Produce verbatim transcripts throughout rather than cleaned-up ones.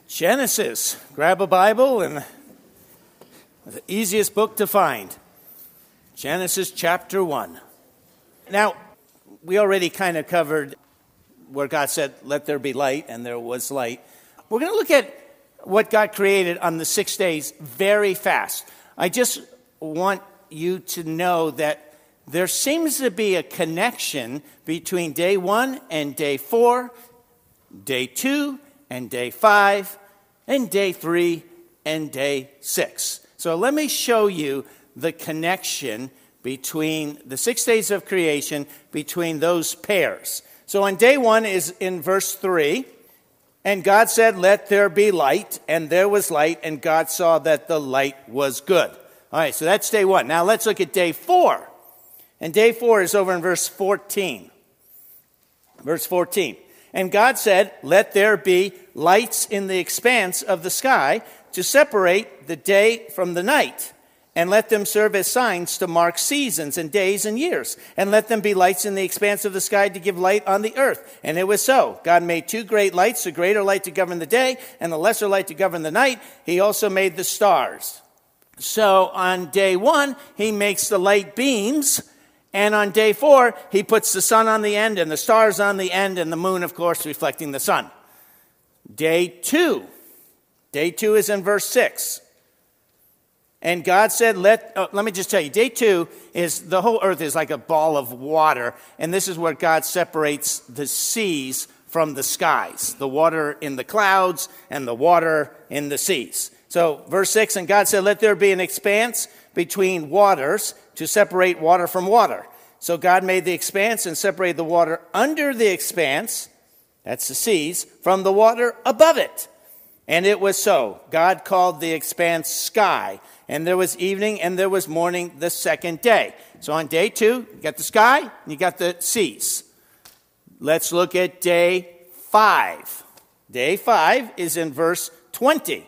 Genesis. Grab a Bible, and the easiest book to find. Genesis chapter one. Now, we already kind of covered where God said, let there be light, and there was light. We're going to look at what God created on the six days very fast. I just want you to know that there seems to be a connection between day one and day four, day two and day five, and day three and day six. So let me show you the connection between the six days of creation, between those pairs. So on day one is in verse three, and God said, let there be light, and there was light, and God saw that the light was good. All right, so that's day one. Now let's look at day four. And day four is over in verse fourteen. Verse fourteen. And God said, let there be lights in the expanse of the sky to separate the day from the night, and let them serve as signs to mark seasons and days and years, and let them be lights in the expanse of the sky to give light on the earth. And it was so. God made two great lights, the greater light to govern the day, and the lesser light to govern the night. He also made the stars. So on day one, he makes the light beams, and on day four, he puts the sun on the end and the stars on the end, and the moon, of course, reflecting the sun. Day two. Day two is in verse six. And God said, let, oh, let me just tell you, day two is the whole earth is like a ball of water, and this is where God separates the seas from the skies, the water in the clouds and the water in the seas. So verse six, and God said, let there be an expanse between waters to separate water from water. So God made the expanse and separated the water under the expanse, that's the seas, from the water above it. And it was so. God called the expanse sky. And there was evening and there was morning the second day. So on day two, you got the sky and you got the seas. Let's look at day five. Day five is in verse twenty.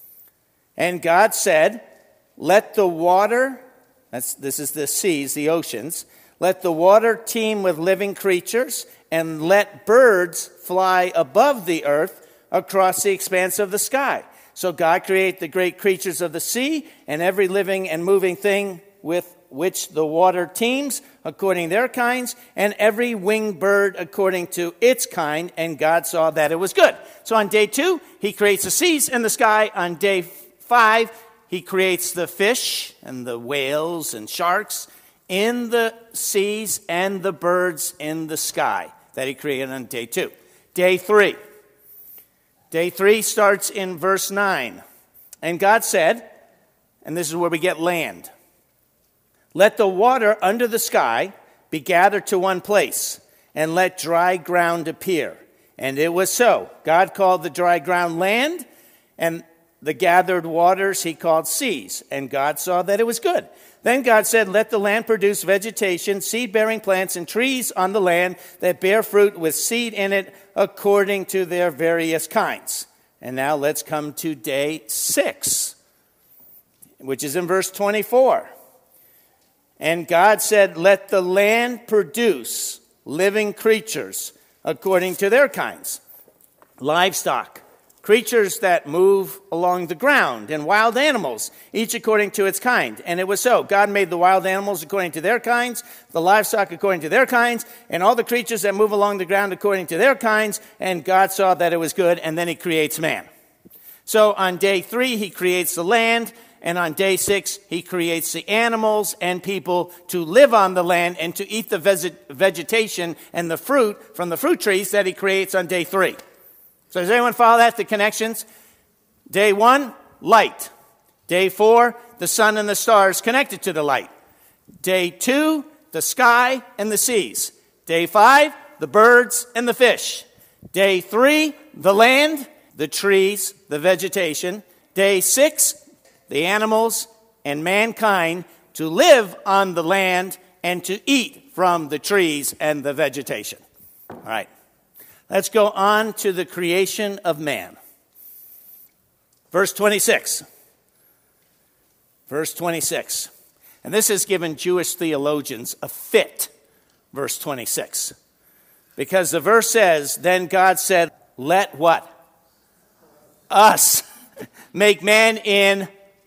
And God said, let the water, that's, this is the seas, the oceans, let the water teem with living creatures, and let birds fly above the earth across the expanse of the sky. So God created the great creatures of the sea, and every living and moving thing with which the water teems, according to their kinds, and every winged bird according to its kind, and God saw that it was good. So on day two, he creates the seas and the sky. On day five, he creates the fish and the whales and sharks in the seas and the birds in the sky that he created on day two. Day three. Day three starts in verse nine. And God said, and this is where we get land, let the water under the sky be gathered to one place, and let dry ground appear. And it was so. God called the dry ground land, and the gathered waters he called seas. And God saw that it was good. Then God said, let the land produce vegetation, seed-bearing plants, and trees on the land that bear fruit with seed in it according to their various kinds. And now let's come to day six, which is in verse twenty-four. And God said, let the land produce living creatures according to their kinds, livestock, creatures that move along the ground, and wild animals, each according to its kind. And it was so. God made the wild animals according to their kinds, the livestock according to their kinds, and all the creatures that move along the ground according to their kinds. And God saw that it was good, and then he creates man. So on day three, he creates the land, and on day six, he creates the animals and people to live on the land and to eat the vegetation and the fruit from the fruit trees that he creates on day three. So does anyone follow that, the connections? Day one, light. Day four, the sun and the stars connected to the light. Day two, the sky and the seas. Day five, the birds and the fish. Day three, the land, the trees, the vegetation. Day six, the animals and mankind to live on the land and to eat from the trees and the vegetation. All right. Let's go on to the creation of man. Verse twenty-six. Verse twenty-six. And this has given Jewish theologians a fit, verse twenty-six. Because the verse says, then God said, let what? us. Make man in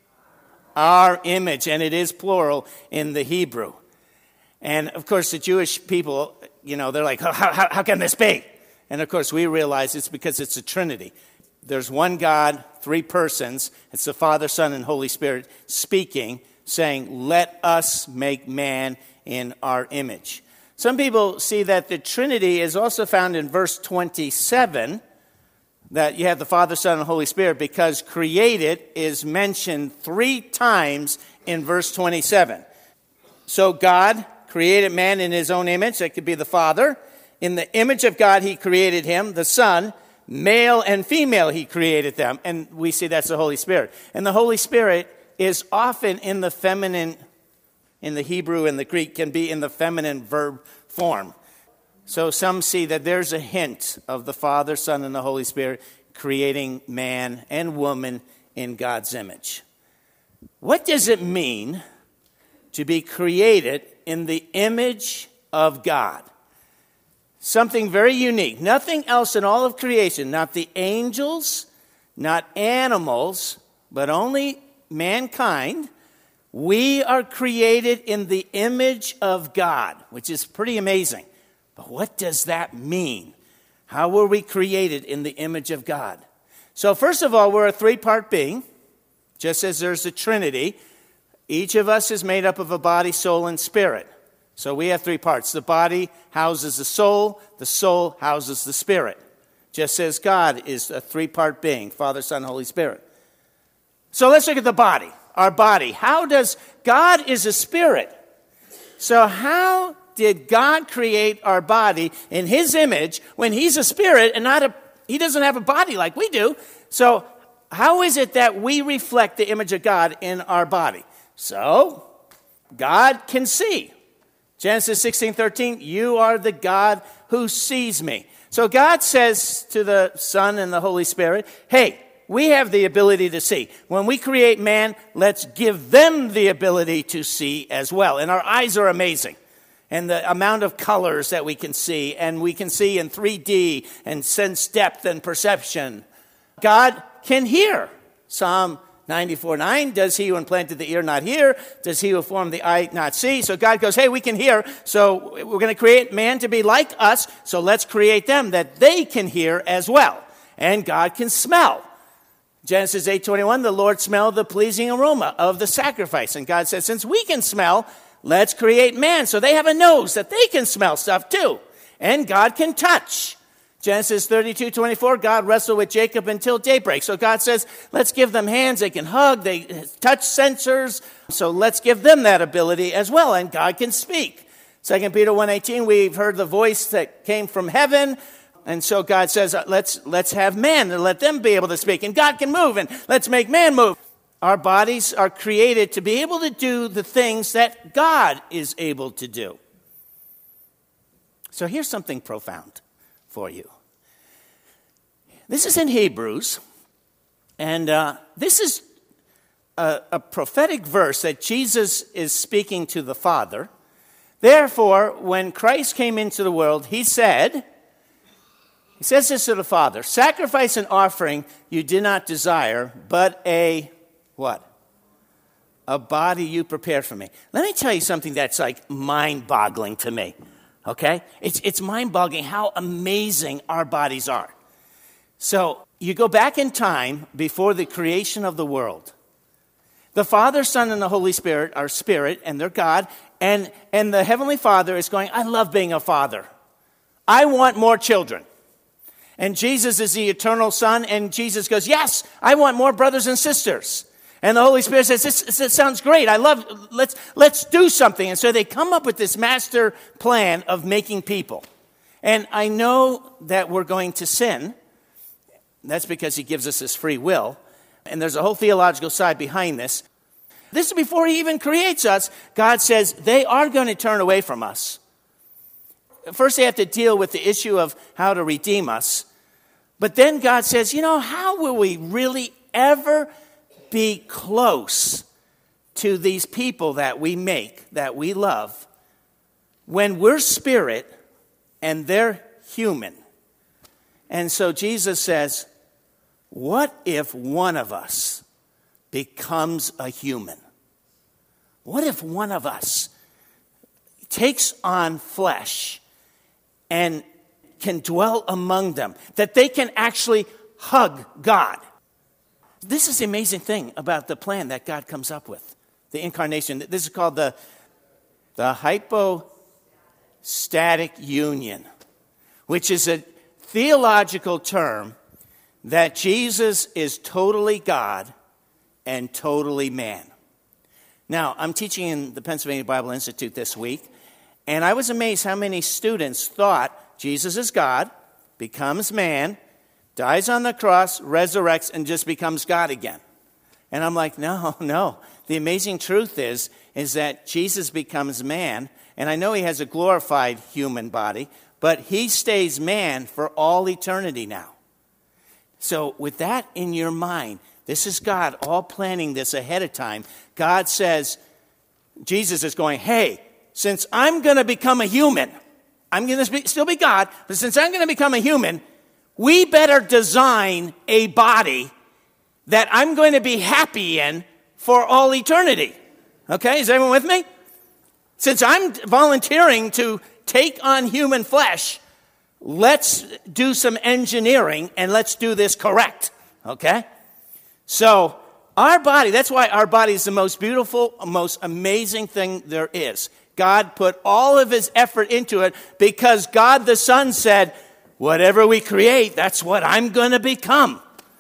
our image. And it is plural in the Hebrew. And, of course, the Jewish people, you know, they're like, how, how, how can this be? And, of course, we realize it's because it's a Trinity. There's one God, three persons. It's the Father, Son, and Holy Spirit speaking, saying, let us make man in our image. Some people see that the Trinity is also found in verse twenty-seven, that you have the Father, Son, and Holy Spirit, because created is mentioned three times in verse twenty-seven. So God created man in his own image. That could be the Father. In the image of God, he created him, the Son. Male and female, he created them. And we see that's the Holy Spirit. And the Holy Spirit is often in the feminine, in the Hebrew and the Greek, can be in the feminine verb form. So some see that there's a hint of the Father, Son, and the Holy Spirit creating man and woman in God's image. What does it mean to be created in the image of God? Something very unique. Nothing else in all of creation, not the angels, not animals, but only mankind. We are created in the image of God, which is pretty amazing. But what does that mean? How were we created in the image of God? So first of all, we're a three-part being, just as there's a Trinity. Each of us is made up of a body, soul, and spirit. So we have three parts. The body houses the soul. The soul houses the spirit. Just as God is a three-part being, Father, Son, Holy Spirit. So let's look at the body, our body. How does, God is a spirit. So how did God create our body in his image when he's a spirit and not a, he doesn't have a body like we do? So how is it that we reflect the image of God in our body? So God can see. Genesis sixteen thirteen, you are the God who sees me. So God says to the Son and the Holy Spirit, hey, we have the ability to see. When we create man, let's give them the ability to see as well. And our eyes are amazing. And the amount of colors that we can see, and we can see in three D and sense depth and perception. God can hear. Psalm ninety-four nine, does he who implanted the ear not hear? Does he who formed the eye not see? So God goes, hey, we can hear, so we're going to create man to be like us, so let's create them that they can hear as well. And God can smell. Genesis eight twenty-one, the Lord smelled the pleasing aroma of the sacrifice. And God said, since we can smell, let's create man. So they have a nose that they can smell stuff too. And God can touch. Genesis thirty-two twenty-four, God wrestled with Jacob until daybreak. So God says, let's give them hands. They can hug. They touch sensors. So let's give them that ability as well. And God can speak. Second Peter one eighteen, we've heard the voice that came from heaven. And so God says, let's, let's have man and let them be able to speak. And God can move, and let's make man move. Our bodies are created to be able to do the things that God is able to do. So here's something profound for you. This is in Hebrews, and uh, this is a, a prophetic verse that Jesus is speaking to the Father. Therefore, when Christ came into the world, he said, he says this to the Father, sacrifice and offering you did not desire, but a, what? A body you prepared for me. Let me tell you something that's like mind-boggling to me, okay? It's, it's mind-boggling how amazing our bodies are. So you go back in time before the creation of the world. The Father, Son, and the Holy Spirit are spirit, and they're God. And, and the Heavenly Father is going, I love being a father. I want more children. And Jesus is the eternal Son, and Jesus goes, yes, I want more brothers and sisters. And the Holy Spirit says, this, this sounds great. I love, let's, let's do something. And so they come up with this master plan of making people. And I know that we're going to sin. That's because he gives us this free will. And there's a whole theological side behind this. This is before he even creates us. God says they are going to turn away from us. First, they have to deal with the issue of how to redeem us. But then God says, you know, how will we really ever be close to these people that we make, that we love, when we're spirit and they're human? And so Jesus says, what if one of us becomes a human? What if one of us takes on flesh and can dwell among them, that they can actually hug God? This is the amazing thing about the plan that God comes up with, the incarnation. This is called the, the hypostatic union, which is a theological term that Jesus is totally God and totally man. Now, I'm teaching in the Pennsylvania Bible Institute this week, and I was amazed how many students thought Jesus is God, becomes man, dies on the cross, resurrects, and just becomes God again. And I'm like, no, no. The amazing truth is, is that Jesus becomes man, and I know he has a glorified human body, but he stays man for all eternity now. So with that in your mind, this is God all planning this ahead of time. God says, Jesus is going, hey, since I'm going to become a human, I'm going to still be God, but since I'm going to become a human, we better design a body that I'm going to be happy in for all eternity. Okay, is everyone with me? Since I'm volunteering to take on human flesh, let's do some engineering and let's do this correct. Okay? So, our body, that's why our body is the most beautiful, most amazing thing there is. God put all of his effort into it because God the Son said, whatever we create, that's what I'm going to become.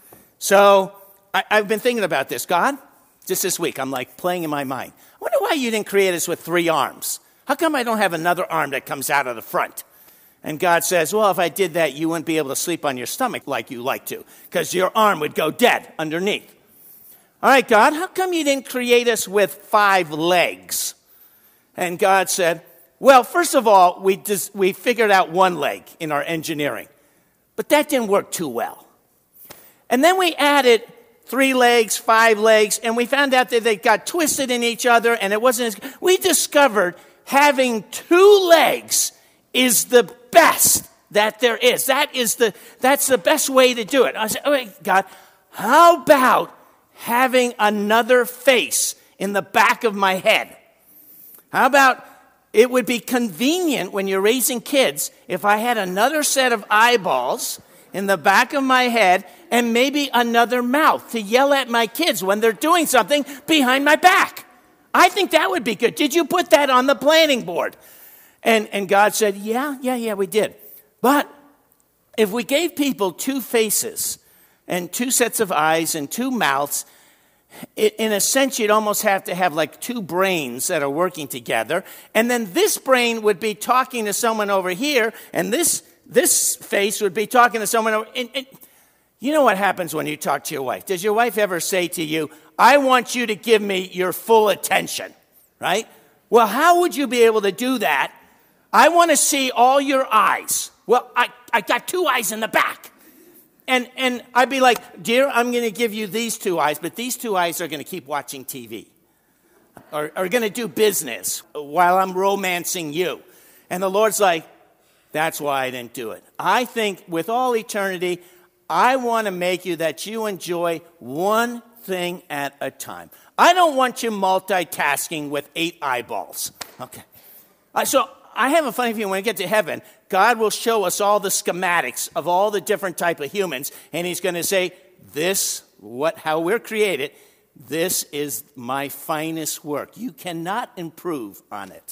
So, I, I've been thinking about this. God, just this week, I'm like playing in my mind. I wonder why you didn't create us with three arms. How come I don't have another arm that comes out of the front? And God says, well, if I did that, you wouldn't be able to sleep on your stomach like you like to, because your arm would go dead underneath. All right, God, how come you didn't create us with five legs? And God said, well, first of all, we just, we figured out one leg in our engineering, but that didn't work too well. And then we added three legs, five legs, and we found out that they got twisted in each other, and it wasn't as, we discovered having two legs is the best that there is. That is the, that's the best way to do it. I said, oh, God, how about having another face in the back of my head? How about it would be convenient when you're raising kids if I had another set of eyeballs in the back of my head and maybe another mouth to yell at my kids when they're doing something behind my back. I think that would be good. Did you put that on the planning board? And, and God said, yeah, yeah, yeah, we did. But if we gave people two faces and two sets of eyes and two mouths, it, in a sense, you'd almost have to have like two brains that are working together. And then this brain would be talking to someone over here, and this this face would be talking to someone over. And, and you know what happens when you talk to your wife? Does your wife ever say to you, I want you to give me your full attention, right? Well, how would you be able to do that? I want to see all your eyes. Well, I, I got two eyes in the back. And and I'd be like, dear, I'm going to give you these two eyes, but these two eyes are going to keep watching T V. Or are going to do business while I'm romancing you. And the Lord's like, that's why I didn't do it. I think with all eternity, I want to make you that you enjoy one thing at a time. I don't want you multitasking with eight eyeballs. Okay. Uh, so I have a funny feeling when we get to heaven, God will show us all the schematics of all the different type of humans, and he's going to say, this, what, how we're created, this is my finest work. You cannot improve on it.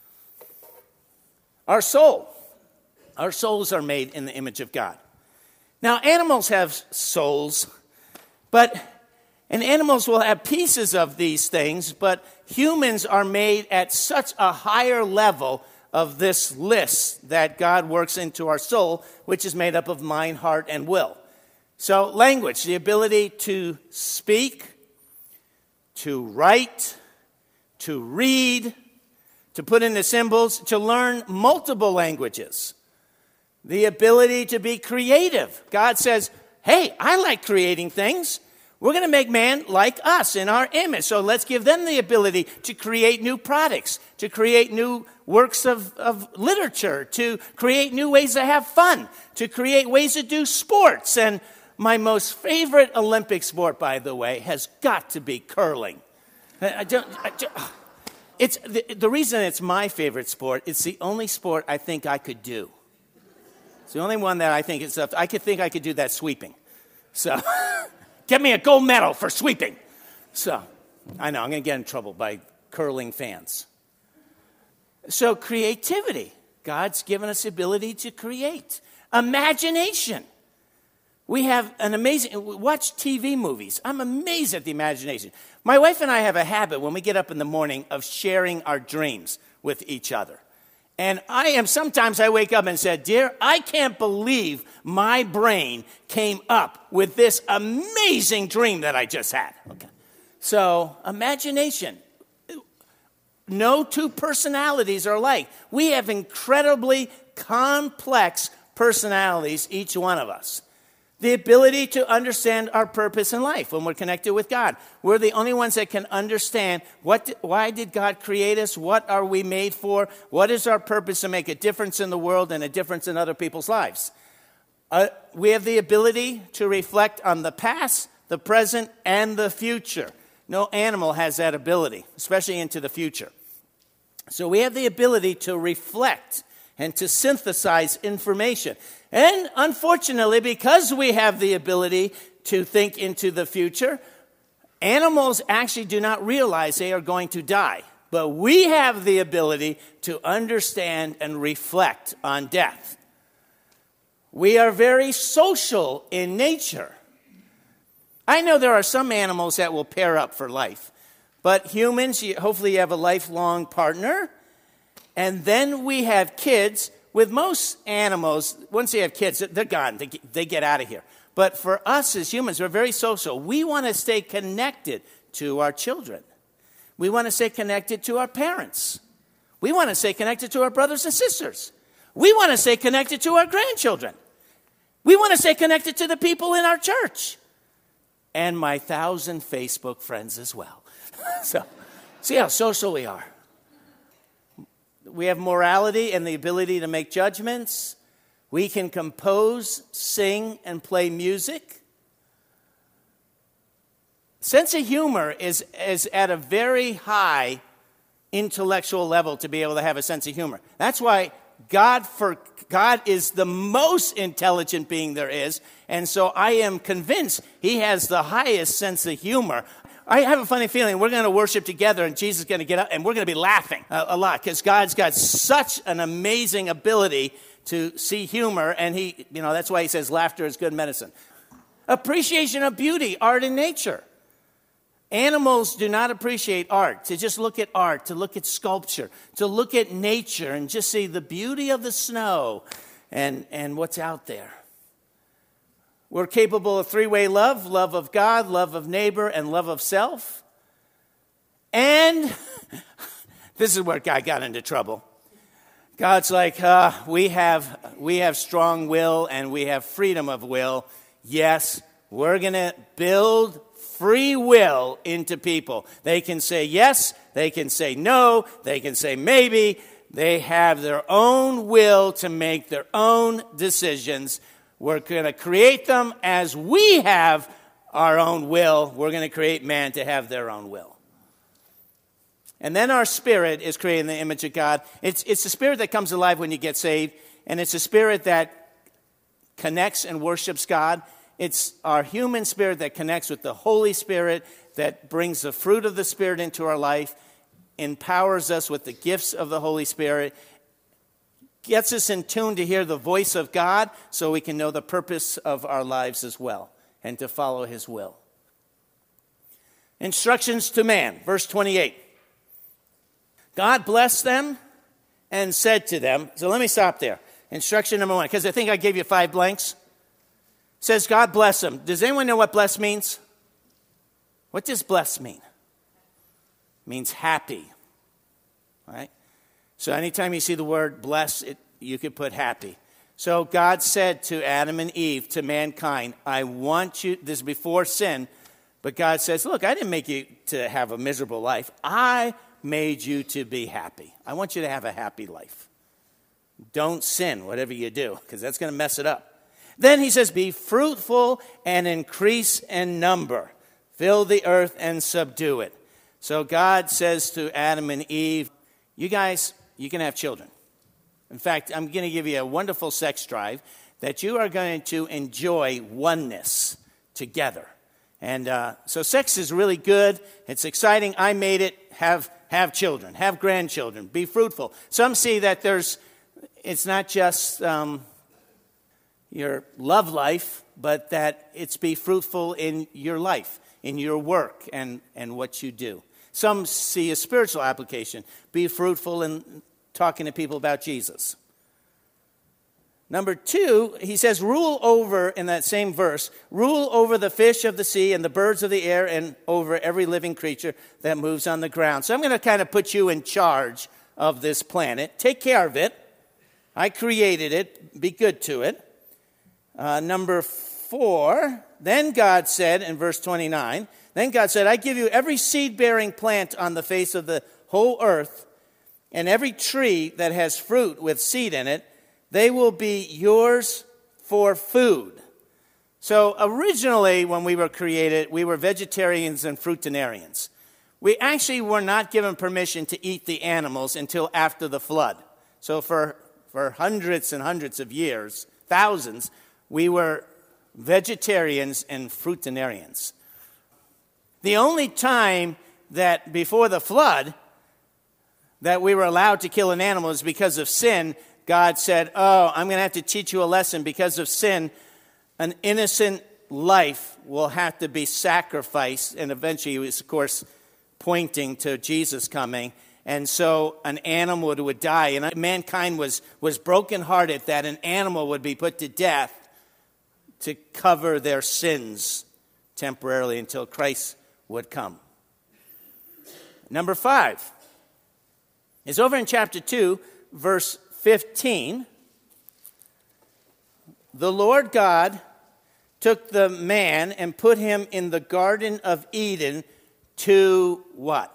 Our soul. Our souls are made in the image of God. Now, animals have souls, but, and animals will have pieces of these things, but humans are made at such a higher level of this list that God works into our soul, which is made up of mind, heart, and will. So language, the ability to speak, to write, to read, to put in the symbols, to learn multiple languages. The ability to be creative. God says, hey, I like creating things. We're going to make man like us in our image. So let's give them the ability to create new products, to create new works of, of literature, to create new ways to have fun, to create ways to do sports and My most favorite Olympic sport, by the way, has got to be curling. I don't, I don't, it's, the, the reason it's my favorite sport, it's the only sport I think I could do. It's the only one that I think is, I could think I could do that sweeping. So, get me a gold medal for sweeping. So, I know, I'm going to get in trouble by curling fans. So, creativity. God's given us the ability to create. Imagination. We have an amazing, watch T V movies. I'm amazed at the imagination. My wife and I have a habit when we get up in the morning of sharing our dreams with each other. And I am, sometimes I wake up and said, dear, I can't believe my brain came up with this amazing dream that I just had. Okay. So, imagination. No two personalities are alike. We have incredibly complex personalities, each one of us. The ability to understand our purpose in life when we're connected with God. We're the only ones that can understand what, why did God create us? What are we made for? What is our purpose to make a difference in the world and a difference in other people's lives? Uh, we have the ability to reflect on the past, the present, and the future. No animal has that ability, especially into the future. So we have the ability to reflect and to synthesize information. And unfortunately, because we have the ability to think into the future, animals actually do not realize they are going to die. But we have the ability to understand and reflect on death. We are very social in nature. I know there are some animals that will pair up for life. But humans, hopefully you have a lifelong partner. And then we have kids. With most animals, once they have kids, they're gone. They get, they get out of here. But for us as humans, we're very social. We want to stay connected to our children. We want to stay connected to our parents. We want to stay connected to our brothers and sisters. We want to stay connected to our grandchildren. We want to stay connected to the people in our church. And my thousand Facebook friends as well. So, see how social we are. We have morality and the ability to make judgments. We can compose, sing, and play music. Sense of humor is, is at a very high intellectual level to be able to have a sense of humor. That's why God, for, God is the most intelligent being there is, and so I am convinced he has the highest sense of humor. I have a funny feeling we're going to worship together and Jesus is going to get up and we're going to be laughing a, a lot because God's got such an amazing ability to see humor, and he, you know, that's why he says laughter is good medicine. Appreciation of beauty, art and nature. Animals do not appreciate art. To just look at art, to look at sculpture, to look at nature and just see the beauty of the snow and, and what's out there. We're capable of three-way love, love of God, love of neighbor, and love of self. And this is where God got into trouble. God's like, uh, we have we have strong will and we have freedom of will. Yes, we're going to build free will into people. They can say yes, they can say no, they can say maybe. They have their own will to make their own decisions. We're going to create them as we have our own will. We're going to create man to have their own will. And then our spirit is created in the image of God. It's, it's the spirit that comes alive when you get saved. And it's a spirit that connects and worships God. It's our human spirit that connects with the Holy Spirit, that brings the fruit of the Spirit into our life, empowers us with the gifts of the Holy Spirit, gets us in tune to hear the voice of God so we can know the purpose of our lives as well and to follow his will. Instructions to man, verse twenty-eight. God blessed them and said to them, so let me stop there. Instruction number one, because I think I gave you five blanks. It says God bless them. Does anyone know what bless means? What does bless mean? It means happy. All right? So anytime you see the word bless, it, you could put happy. So God said to Adam and Eve, to mankind, I want you, this is before sin, but God says, look, I didn't make you to have a miserable life. I made you to be happy. I want you to have a happy life. Don't sin, whatever you do, because that's going to mess it up. Then he says, be fruitful and increase in number. Fill the earth and subdue it. So God says to Adam and Eve, you guys, you can have children. In fact, I'm going to give you a wonderful sex drive that you are going to enjoy oneness together. And uh, so sex is really good. It's exciting. I made it. Have have children. Have grandchildren. Be fruitful. Some see that there's, it's not just um, your love life, but that it's be fruitful in your life, in your work, and, and what you do. Some see a spiritual application. Be fruitful in talking to people about Jesus. Number two, he says, rule over, in that same verse, rule over the fish of the sea and the birds of the air and over every living creature that moves on the ground. So I'm going to kind of put you in charge of this planet. Take care of it. I created it. Be good to it. Uh, number four, then God said in verse twenty-nine, then God said, I give you every seed-bearing plant on the face of the whole earth and every tree that has fruit with seed in it. They will be yours for food. So originally, when we were created, we were vegetarians and fruitarians. We actually were not given permission to eat the animals until after the flood. So for, for hundreds and hundreds of years, thousands, we were vegetarians and fruitarians. The only time that before the flood that we were allowed to kill an animal is because of sin. God said, oh, I'm going to have to teach you a lesson. Because of sin, an innocent life will have to be sacrificed. And eventually, he was, of course, pointing to Jesus coming. And so an animal would die. And mankind was, was brokenhearted that an animal would be put to death to cover their sins temporarily until Christ would come. Number five is over in chapter two, verse fifteen, the Lord God took the man and put him in the Garden of Eden to what?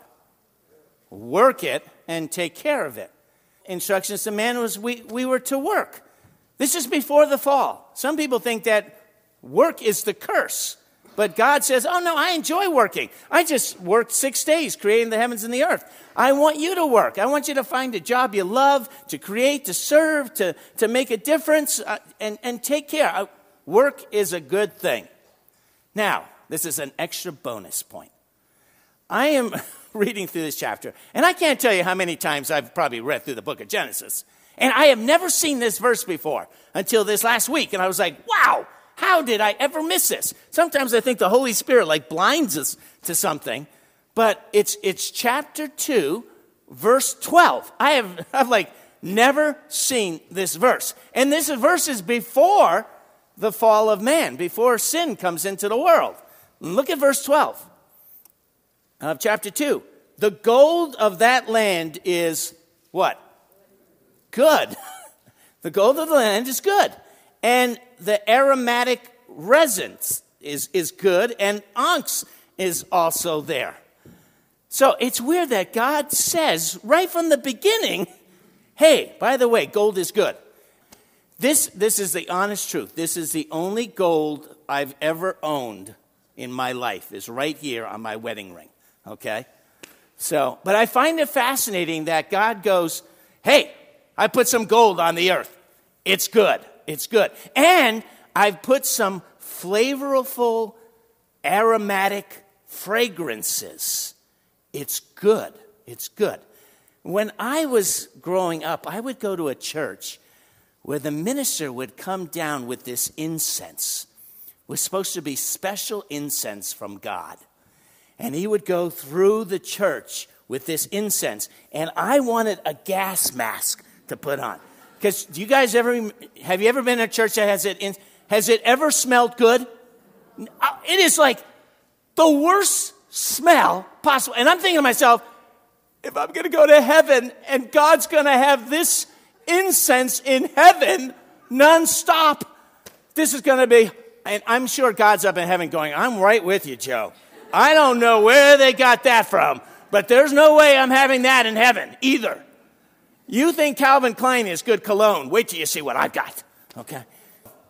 Work it and take care of it. Instructions to man was we, we were to work. This is before the fall. Some people think that work is the curse. But God says, oh no, I enjoy working. I just worked six days creating the heavens and the earth. I want you to work. I want you to find a job you love, to create, to serve, to, to make a difference, uh, and, and take care. Uh, work is a good thing. Now, this is an extra bonus point. I am reading through this chapter, and I can't tell you how many times I've probably read through the book of Genesis. And I have never seen this verse before until this last week. And I was like, wow. How did I ever miss this? Sometimes I think the Holy Spirit like blinds us to something, but it's it's chapter two, verse twelve. I have I've like never seen this verse. And this verse is before the fall of man, before sin comes into the world. Look at verse twelve of chapter two. The gold of that land is what? Good. The gold of the land is good. And the aromatic resins is, is good, and onyx is also there. So it's weird that God says right from the beginning, hey, by the way, gold is good. This, this is the honest truth. This is the only gold I've ever owned in my life, is right here on my wedding ring, okay? So, but I find it fascinating that God goes, hey, I put some gold on the earth. It's good. It's good. And I've put some flavorful, aromatic fragrances. It's good. It's good. When I was growing up, I would go to a church where the minister would come down with this incense. It was supposed to be special incense from God. And he would go through the church with this incense. And I wanted a gas mask to put on. Because do you guys ever, have you ever been in a church that has it, in, has it ever smelled good? It is like the worst smell possible. And I'm thinking to myself, if I'm going to go to heaven and God's going to have this incense in heaven nonstop, this is going to be, and I'm sure God's up in heaven going, I'm right with you, Joe. I don't know where they got that from, but there's no way I'm having that in heaven either. You think Calvin Klein is good cologne. Wait till you see what I've got, okay?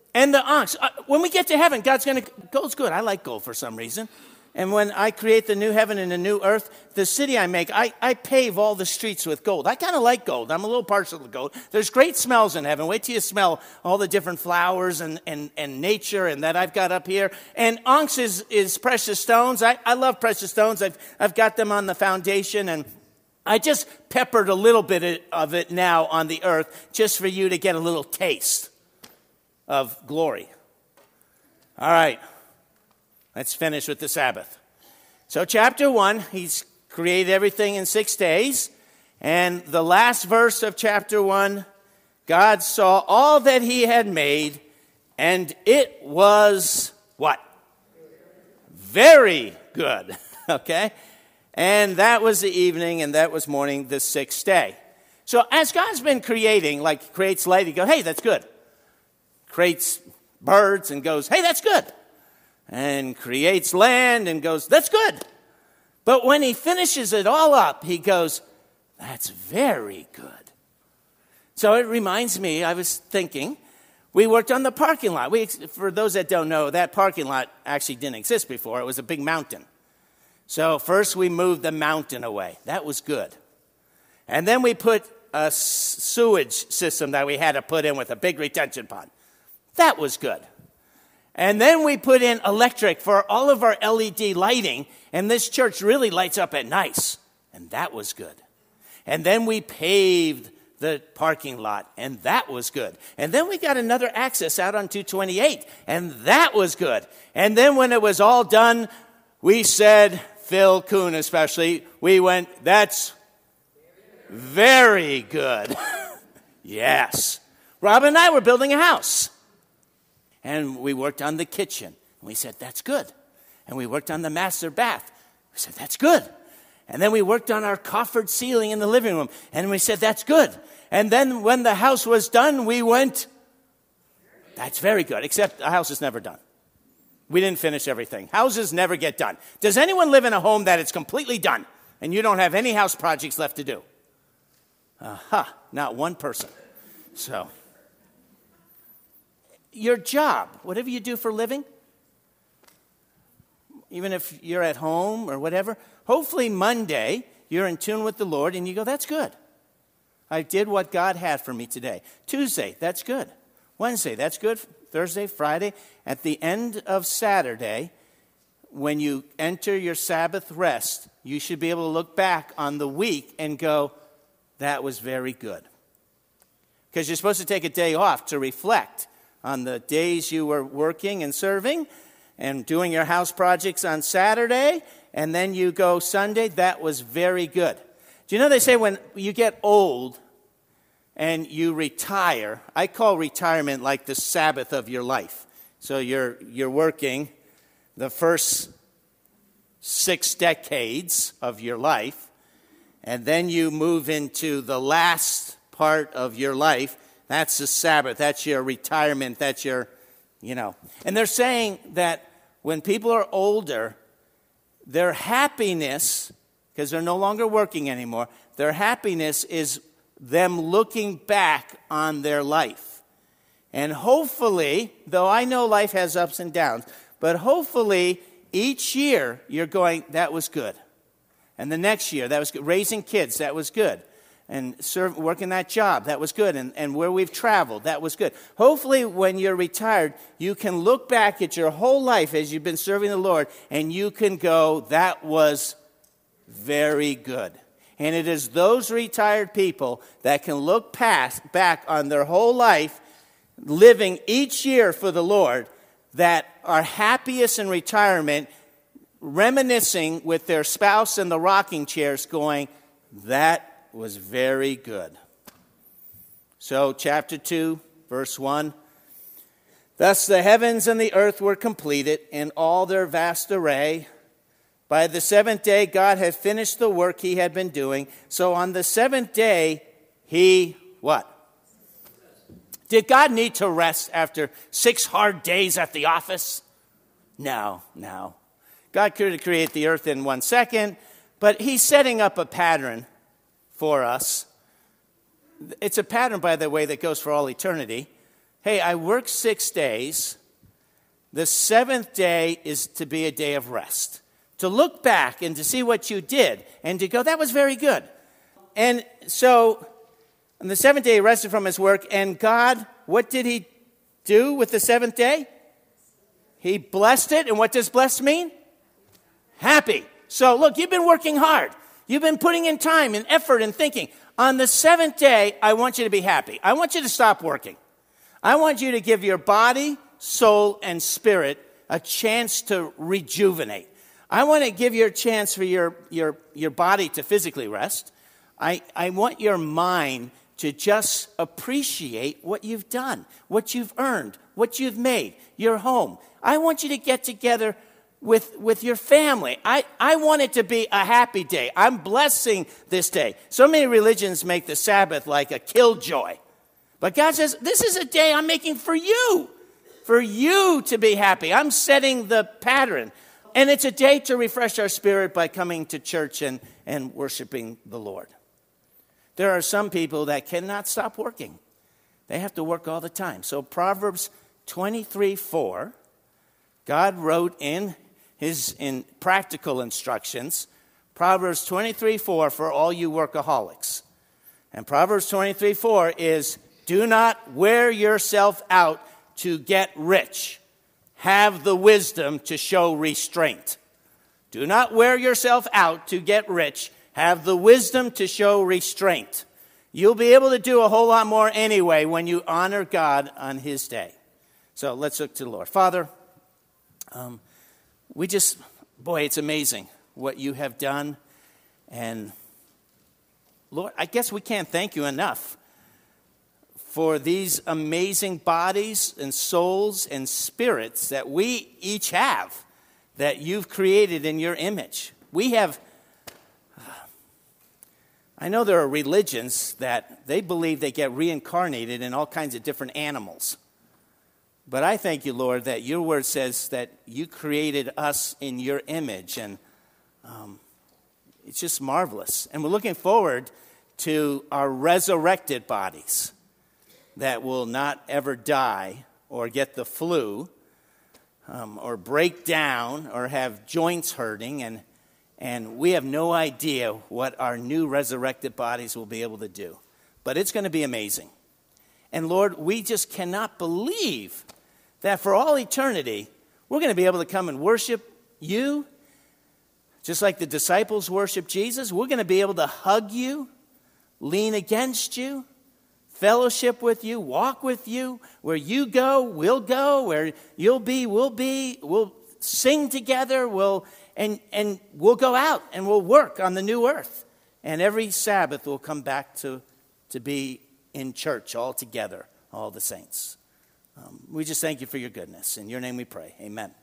And the ox. Uh, when we get to heaven, God's going to, gold's good. I like gold for some reason. And when I create the new heaven and the new earth, the city I make, I, I pave all the streets with gold. I kind of like gold. I'm a little partial to gold. There's great smells in heaven. Wait till you smell all the different flowers and, and, and nature and that I've got up here. And onyx is, is precious stones. I, I love precious stones. I've, I've got them on the foundation, and I just peppered a little bit of it now on the earth just for you to get a little taste of glory. All right. Let's finish with the Sabbath. So chapter one, he's created everything in six days. And the last verse of chapter one, God saw all that he had made, and it was what? Very good. Okay? And that was the evening, and that was morning, the sixth day. So as God's been creating, like creates light, he goes, hey, that's good. Creates birds and goes, hey, that's good. And creates land and goes, that's good. But when he finishes it all up, he goes, that's very good. So it reminds me, I was thinking, we worked on the parking lot. We, for those that don't know, that parking lot actually didn't exist before. It was a big mountain. So first we moved the mountain away. That was good. And then we put a sewage system that we had to put in with a big retention pond. That was good. And then we put in electric for all of our L E D lighting, and this church really lights up at night, and that was good. And then we paved the parking lot, and that was good. And then we got another access out on two twenty-eight, and that was good. And then when it was all done, we said, Phil Kuhn especially, we went, that's very good. Yes. Rob and I were building a house. And we worked on the kitchen. And we said, that's good. And we worked on the master bath. We said, that's good. And then we worked on our coffered ceiling in the living room. And we said, that's good. And then when the house was done, we went, that's very good. Except the house is never done. We didn't finish everything. Houses never get done. Does anyone live in a home that it's completely done and you don't have any house projects left to do? Aha, uh-huh, not one person. So, your job, whatever you do for a living, even if you're at home or whatever, hopefully Monday you're in tune with the Lord and you go, that's good. I did what God had for me today. Tuesday, that's good. Wednesday, that's good. Thursday, Friday. At the end of Saturday, when you enter your Sabbath rest, you should be able to look back on the week and go, that was very good. Because you're supposed to take a day off to reflect on the days you were working and serving and doing your house projects on Saturday, and then you go Sunday, that was very good. Do you know they say when you get old and you retire, I call retirement like the Sabbath of your life. So you're you're working the first six decades of your life, and then you move into the last part of your life. That's the Sabbath. That's your retirement. That's your, you know. And they're saying that when people are older, their happiness, because they're no longer working anymore, their happiness is them looking back on their life. And hopefully, though I know life has ups and downs, but hopefully each year you're going, that was good. And the next year, that was good. Raising kids, that was good. And serve, working that job, that was good. And, and where we've traveled, that was good. Hopefully, when you're retired, you can look back at your whole life as you've been serving the Lord, and you can go, that was very good. And it is those retired people that can look past, back on their whole life, living each year for the Lord, that are happiest in retirement, reminiscing with their spouse in the rocking chairs, going, that was very good. So, chapter two, verse one. Thus the heavens and the earth were completed in all their vast array. By the seventh day, God had finished the work he had been doing. So on the seventh day, he, what? Did God need to rest after six hard days at the office? No, no. God could create the earth in one second, but he's setting up a pattern for us. It's a pattern, by the way, that goes for all eternity. hey, I work six days. The seventh day is to be a day of rest. To look back and to see what you did and to go, that was very good. And so on the seventh day he rested from his work, and God, what did he do with the seventh day? He blessed it. And what does blessed mean? Happy. So look, you've been working hard. You've been putting in time and effort and thinking. On the seventh day, I want you to be happy. I want you to stop working. I want you to give your body, soul, and spirit a chance to rejuvenate. I want to give you a chance for your, your, your body to physically rest. I, I want your mind to just appreciate what you've done, what you've earned, what you've made, your home. I want you to get together with, with your family. I, I want it to be a happy day. I'm blessing this day. So many religions make the Sabbath like a killjoy. But God says, this is a day I'm making for you, for you to be happy. I'm setting the pattern. And it's a day to refresh our spirit by coming to church and, and worshiping the Lord. There are some people that cannot stop working. They have to work all the time. So Proverbs twenty-three four, God wrote in his in practical instructions, Proverbs twenty-three four for all you workaholics. And Proverbs twenty-three four is, do not wear yourself out to get rich. Have the wisdom to show restraint. Do not wear yourself out to get rich. Have the wisdom to show restraint. You'll be able to do a whole lot more anyway when you honor God on his day. So let's look to the Lord. Father, um, we just, boy, it's amazing what you have done. And Lord, I guess we can't thank you enough for these amazing bodies and souls and spirits that we each have, that you've created in your image. We have, I know there are religions that they believe they get reincarnated in all kinds of different animals. But I thank you, Lord, that your word says that you created us in your image. And um, it's just marvelous. And we're looking forward to our resurrected bodies that will not ever die or get the flu um, or break down or have joints hurting. And, and we have no idea what our new resurrected bodies will be able to do. But it's going to be amazing. And Lord, we just cannot believe that for all eternity, we're going to be able to come and worship you just like the disciples worship Jesus. We're going to be able to hug you, lean against you, fellowship with you, walk with you. Where you go, we'll go. Where you'll be, we'll be. We'll sing together. We'll and and we'll go out and we'll work on the new earth. And every Sabbath we'll come back to, to be in church all together, all the saints. Um, we just thank you for your goodness. In your name we pray. Amen.